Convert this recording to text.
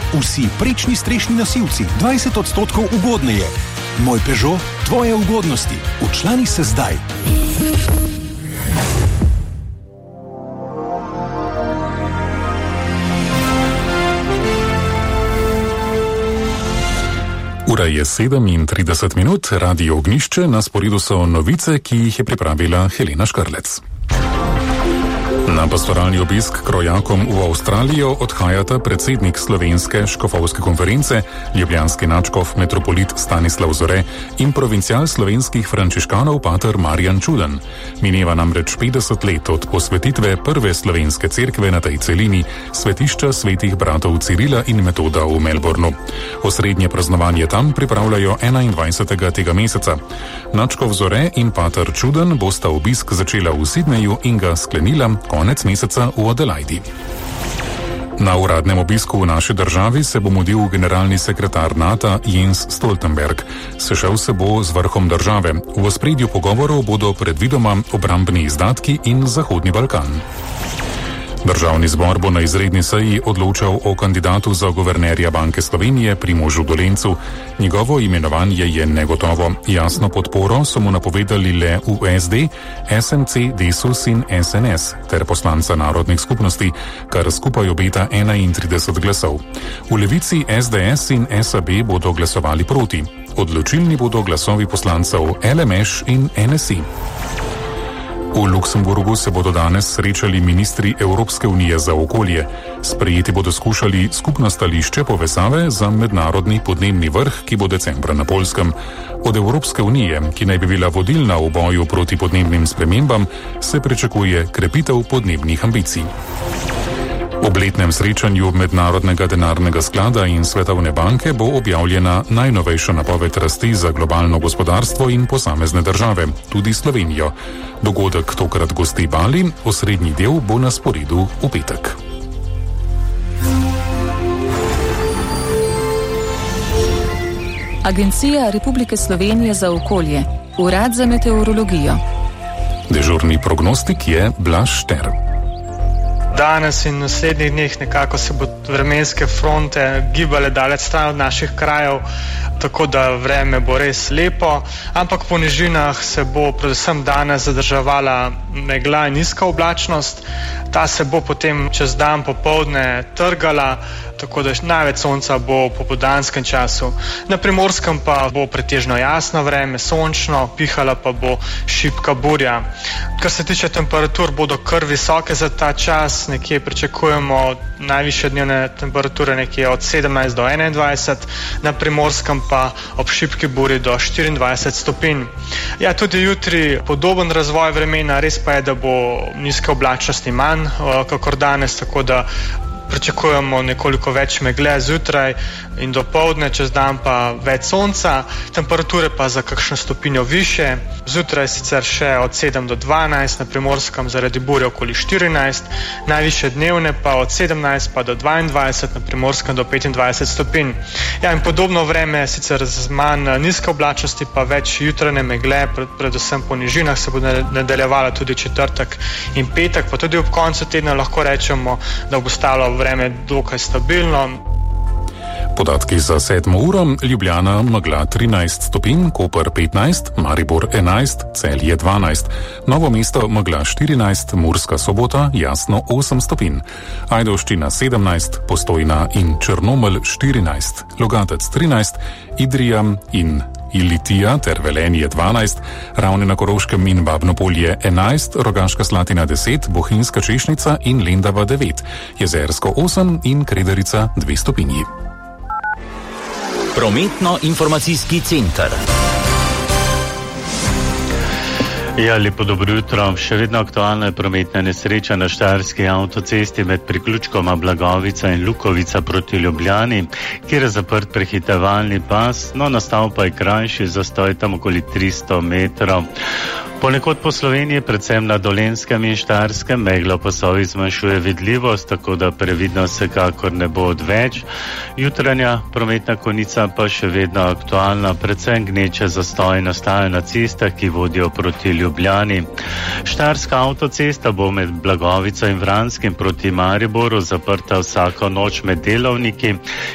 Vsi prečni strešni nosilci 20% ugodneje. Moj Peugeot, tvoje ugodnosti. Včlani se zdaj. Ura je 37 minut, Radio Ognjišče, na sporedu so novice, ki jih je pripravila Helena Škrlec. Na pastoralni obisk k rojakom v Avstralijo odhajata predsednik Slovenske škofovske konference, ljubljanski nadškof metropolit Stanislav Zore in provincial slovenskih frančiškanov pater Marjan Čudan. Mineva namreč 50 let od posvetitve prve slovenske cerkve na tej celini, svetišča svetih bratov Cirila in Metoda v Melbournu. Osrednje praznovanje tam pripravljajo 21. tega meseca. Nadškof Zore in pater Čudan bosta obisk začela v Sydneyju in ga sklenila konec meseca v Adelaidi. Na uradnem obisku v naši državi se bo mudil generalni sekretar NATO Jens Stoltenberg. Sešel se bo z vrhom države. V ospredju pogovorov bodo predvidoma obrambni izdatki in Zahodni Balkan. Državni zbor bo na izredni seji odločal o kandidatu za guvernerja Banke Slovenije Primožu Dolencu. Njegovo imenovanje je negotovo. Jasno podporo so mu napovedali le v SD, SMC, Desus in SNS ter poslanca narodnih skupnosti, kar skupaj obeta 31 glasov. V Levici, SDS in SAB bodo glasovali proti. Odločilni bodo glasovi poslancev LMŠ in NSI. V Luksemburgu se bodo danes srečali ministri Evropske unije za okolje. Sprejeti bodo skušali skupno stališče povezave za mednarodni podnebni vrh, ki bo decembra na Poljskem. Od Evropske unije, ki naj bi bila vodilna v boju proti podnebnim spremembam, se pričakuje krepitev podnebnih ambicij. Ob letnem srečanju Mednarodnega denarnega sklada in Svetovne banke bo objavljena najnovejša napoved rasti za globalno gospodarstvo in posamezne države, tudi Slovenijo. Dogodek tokrat gosti Bali, osrednji del bo na sporedu v petek. Agencija Republike Slovenije za okolje, Urad za meteorologijo. Dežurni prognostik je Blaž Šter. Danes in naslednjih dneh nekako se bo vremenske fronte gibale daleč stran od naših krajev, tako da vreme bo res lepo, ampak po nižinah se bo predvsem danes zadrževala megla in nizka oblačnost. Ta se bo potem čez dan popoldne trgala, tako da največ sonca bo v popoldanskem času. Na Primorskem pa bo pretežno jasno vreme, sončno, pihala pa bo šibka burja. Kar se tiče temperatur, bodo kar visoke za ta čas, nekje pričakujemo najvišje dnevne temperature nekje od 17 do 21, na Primorskem pa ob šibki burji do 24 stopinj. Ja, tudi jutri podoben razvoj vremena, res pa je, da bo nizke oblačnosti manj kakor danes, tako da pričakujemo nekoliko več megle zjutraj in dopoldne, čez dan pa več sonca, temperature pa za kakšno stopinjo više. Zjutraj sicer še od 7 do 12, na Primorskem zaradi burje okoli 14, najviše dnevne pa od 17 pa do 22, na Primorskem do 25 stopinj. Ja, in podobno vreme, sicer z manj nizke oblačnosti pa več jutranje megle, predvsem po nižinah se bo nadaljevala tudi četrtek in petek, pa tudi ob koncu tedna lahko rečemo, da bo stalo vreme dokaj stabilno. Podatki za 7. uro: Ljubljana megla 13 stopinj, Koper 15, Maribor 11, Celje 12, Novo mesto megla 14, Murska Sobota jasno 8 stopinj, Ajdovščina 17, Postojna in Črnomelj 14, Logatec 13, Idrija in Ilitija ter Velenje 12, Ravne na Koroškem in Babnopolje 11, Rogaška Slatina 10, Bohinjska Češnica in Lendava 9, Jezersko 8 in Kredarica 2 stopinji. Prometno-informacijski center. Ja, lepo dobro jutro. Še vedno aktualna je prometna nesreča na Štajerski avtocesti med priključkoma Blagovica in Lukovica proti Ljubljani, kjer je zaprt prehitevalni pas, no nastal pa je krajši zastoj tam okoli 300 metrov. Ponekod po Sloveniji, predvsem na Dolenjskem in Štajerskem, megla v pasovih zmanjšuje vidljivost, tako da previdnost vsekakor ne bo odveč. Jutranja prometna konica pa še vedno aktualna, predvsem gneče zastoje nastajajo na cestah, ki vodijo proti Ljubljani. Štajerska avtocesta bo med Blagovico in Vranskim proti Mariboru zaprta vsako noč med delovniki